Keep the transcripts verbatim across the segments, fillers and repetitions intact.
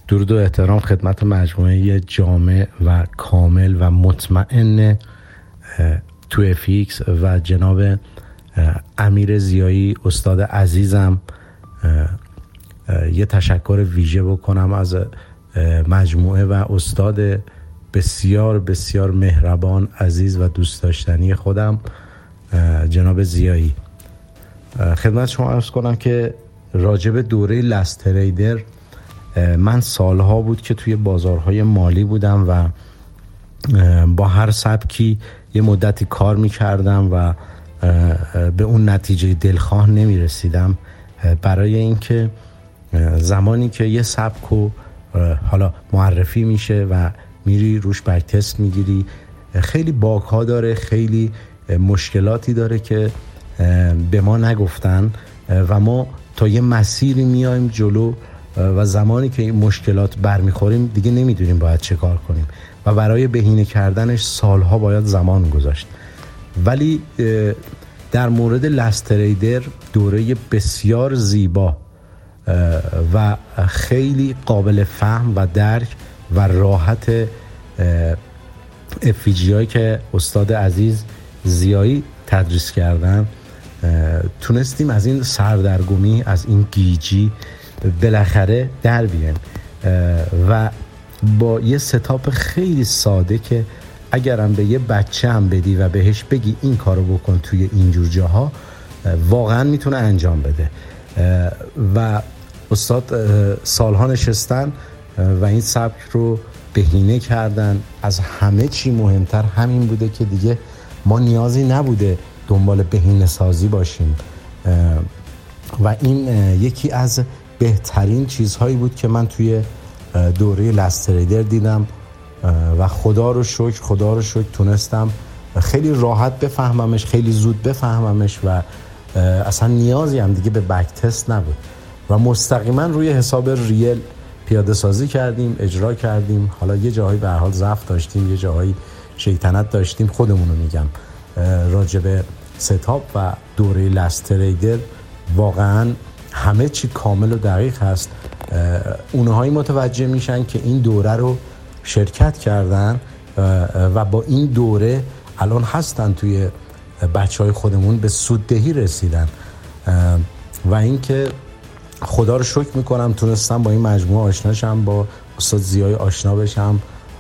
درود و احترام خدمت مجموعه جامع و کامل و مطمئن تو اف ایکس و جناب امیر ضیایی استاد عزیزم. یه تشکر ویژه بکنم از مجموعه و استاد بسیار بسیار مهربان، عزیز و دوست داشتنی خودم جناب ضیایی. خدمت شما عرض کنم که راجب دوره لست تریدر، من سالها بود که توی بازارهای مالی بودم و با هر سبکی یه مدتی کار میکردم و به اون نتیجه دلخواه نمیرسیدم، برای اینکه زمانی که یه سبکو حالا معرفی میشه و میری روش بک تست میگیری، خیلی باگ ها داره، خیلی مشکلاتی داره که به ما نگفتن و ما تا یه مسیری میایم جلو و زمانی که این مشکلات برمیخوریم دیگه نمیدونیم باید چه کار کنیم و برای بهینه کردنش سالها باید زمان گذاشت. ولی در مورد لست تریدر دوره بسیار زیبا و خیلی قابل فهم و درک و راحت اف جی هایی که استاد عزیز ضیایی تدریس کردن تونستیم از این سردرگمی، از این گیجی بالاخره در بیایم و با یه ستاپ خیلی ساده که اگرم به یه بچه هم بدی و بهش بگی این کارو بکن توی اینجور جاها واقعا میتونه انجام بده. و استاد سالها نشستن و این سبک رو بهینه کردن. از همه چی مهمتر همین بوده که دیگه ما نیازی نبوده دنبال بهینه سازی باشیم و این یکی از بهترین چیزهایی بود که من توی دوره لست تریدر دیدم و خدا رو شکر خدا رو شکر تونستم خیلی راحت بفهممش، خیلی زود بفهممش و اصلا نیازی هم دیگه به بک تست نبود و مستقیما روی حساب ریل پیاده سازی کردیم، اجرا کردیم. حالا یه جاهایی به هر حال ضعف داشتیم، یه جاهایی شیطنت داشتیم، خودمون رو میگم. راجب ستاپ و دوره لست تریدر واقعا همه چی کامل و دقیق هست. اونهایی متوجه میشن که این دوره رو شرکت کردن و با این دوره الان هستن توی بچه های خودمون به سوددهی رسیدن و اینکه خدا رو شکر میکنم تونستم با این مجموعه آشنا شم، با استاد ضیایی آشنا بشم.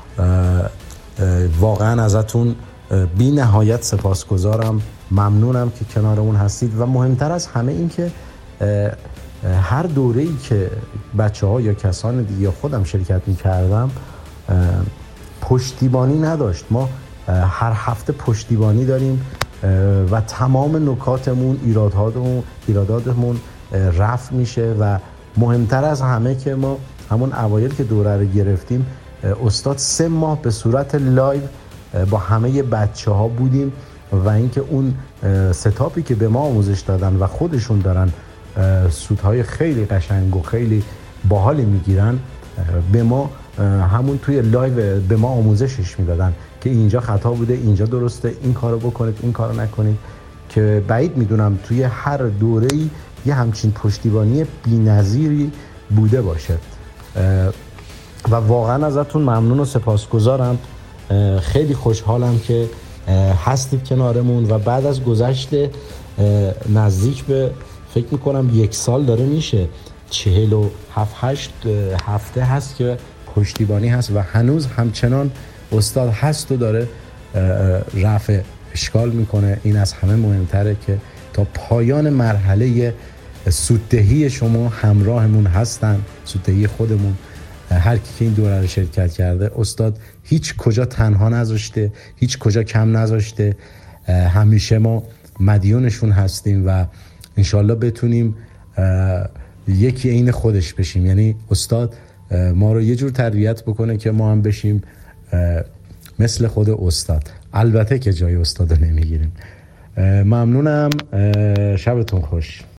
واقعا ازتون بی نهایت سپاسگزارم، ممنونم که کنارمون هستید و مهمتر از همه این که هر دوره‌ای که بچه‌ها یا کسان دیگه یا خودم شرکت می‌کردم پشتیبانی نداشت. ما هر هفته پشتیبانی داریم و تمام نکاتمون، ایراداتمون ایراداتمون رفع میشه و مهمتر از همه که ما همون اوایل که دوره رو گرفتیم استاد سه ماه به صورت لایو با همه بچه‌ها بودیم و اینکه اون ستاپی که به ما آموزش دادن و خودشون دارن سودهای خیلی قشنگ و خیلی باحالی میگیرن، به ما همون توی لایو به ما آموزشش میدادن که اینجا خطا بوده، اینجا درسته، این کارو بکنید، این کارو نکنید، که بعید میدونم توی هر دوره‌ای یه همچین پشتیبانی بی‌نظیری بوده باشه و واقعا ازتون ممنون و سپاسگزارم. خیلی خوشحالم که هستید کنارمون و بعد از گذشت نزدیک به فکر میکنم یک سال داره میشه، چهل و هفت هشت هفته هست که پشتیبانی هست و هنوز همچنان استاد هست و داره رفع اشکال میکنه. این از همه مهمتره که تا پایان مرحله سوددهی شما همراهمون هستن، سوددهی خودمون. هر کی که این دوره رو شرکت کرده استاد هیچ کجا تنها نذاشته، هیچ کجا کم نذاشته، همیشه ما مدیونشون هستیم و انشالله بتونیم یکی عین خودش بشیم. یعنی استاد ما رو یه جور تربیت بکنه که ما هم بشیم مثل خود استاد، البته که جای استاد رو نمیگیریم. ممنونم، شبتون خوش.